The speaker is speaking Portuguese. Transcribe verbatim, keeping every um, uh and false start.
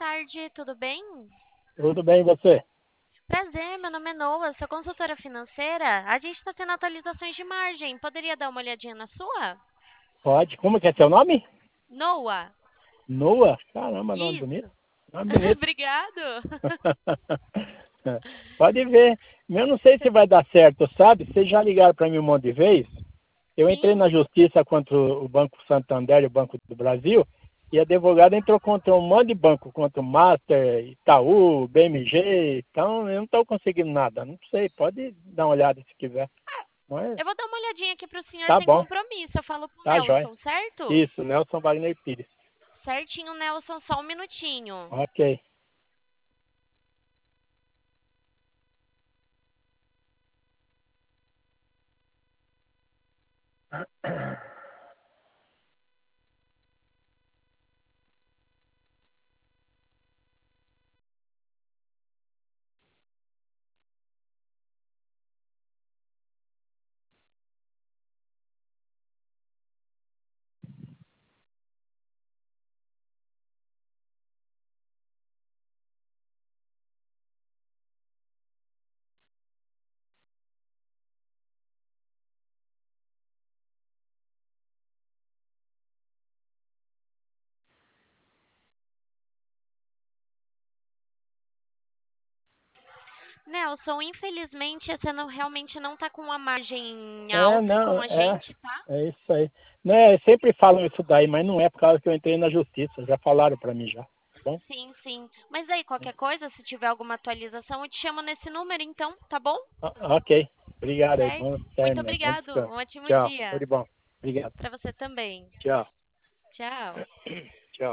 tarde, tudo bem? Tudo bem, e você? Prazer, meu nome é Noah, sou consultora financeira. A gente está tendo atualizações de margem. Poderia dar uma olhadinha na sua? Pode. Como que é seu nome? Noah, Noah? Caramba, nome bonito. isso. Nome bonito. Obrigado. Pode ver. Eu não sei se vai dar certo, sabe? Vocês já ligaram para mim um monte de vezes. Eu entrei Sim. na justiça contra o Banco Santander e o Banco do Brasil, e a advogada entrou contra um monte de banco, contra o Master, Itaú, B M G. Então, eu não estou conseguindo nada. Não sei, pode dar uma olhada se quiser. Mas Eu vou dar uma olhadinha aqui para o senhor tá sem bom, compromisso. Eu falo pro tá jóia. Nelson, certo? Isso, Nelson Wagner Pires. Certinho, Nelson, só um minutinho. Ok. Nelson, infelizmente você não, realmente não está com uma margem É, alta não, com a é, gente, tá? é isso aí. Né, sempre falam isso daí, mas não é por causa que eu entrei na justiça. Já falaram para mim já, tá bom? Sim, sim. Mas aí, qualquer coisa, se tiver alguma atualização, eu te chamo nesse número, então, tá bom? Ah, ok. Obrigado aí. Certo. Bom Muito término aí. Bom obrigado. descanso. Um ótimo Tchau. Tudo dia. de bom. Obrigado. Pra você também. Tchau. Tchau.